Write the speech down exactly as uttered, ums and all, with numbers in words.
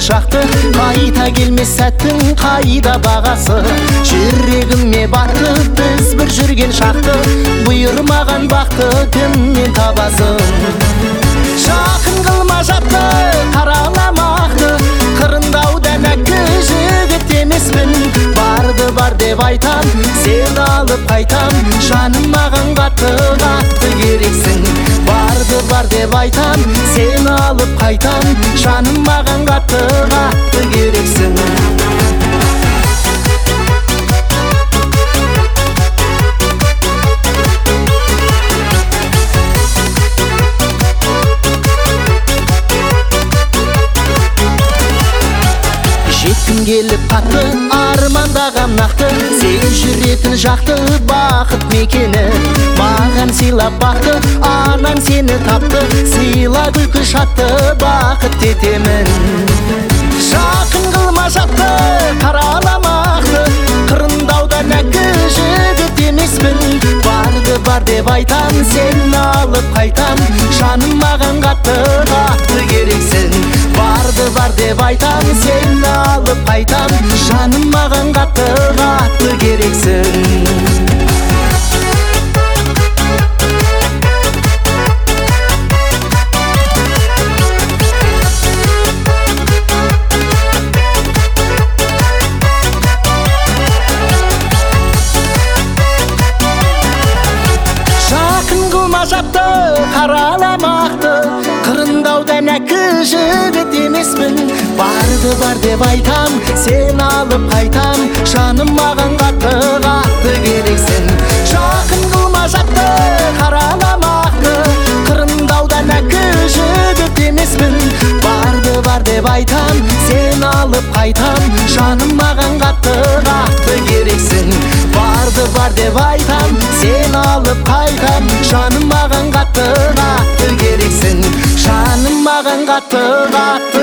шақты, қайта келмес сәттің қайда бағасы. Жүрегіме батты біз бір жүрген шақты, бұйырмаған бақты кімнен табасың? Жақын қылма жапты, қараламақты, қырындаудан әккі жігіт емеспін. Барды бар деп айтам, сен алып қайтам, жаным маған қатты қатты керексің. Барды бар деп айтам, сен алып қайтам, жаным маған қатты қатты керексің. Жеткім келіп қатты, армандағам нақты, сен жүретін жақты бақыт мекені. Маған сыйлап бақты, анаң сені тапты, сыйла күлкі шатты бақыт етемін. Жақын қылма жапты, қараламақты, қырындаудан әккі жігіт емеспін. Барды бар деп айтам, сен алып қайтам, жаным маған қатты қатты керексің. Барды бар деп айтам, сен алып қайтам, жаным маған қатты қатты керексің. Жақын қылма жапты, қараламақты, қырындаудан әккі жігіт емеспін. Барды бар деп айтам, сен алып қайтам, жаным маған қатты қатты керексің. Жақын қылма жапты, қараламақты, қырындаудан әккі жігіт емеспін. Барды бар деп айтам, сен алып қайтам, жаным маған қатты қатты керексің. Барды бар деп айтам, сен алып қайтам, жаным маған қатты қатты керексің. Жаным маған қатты қатты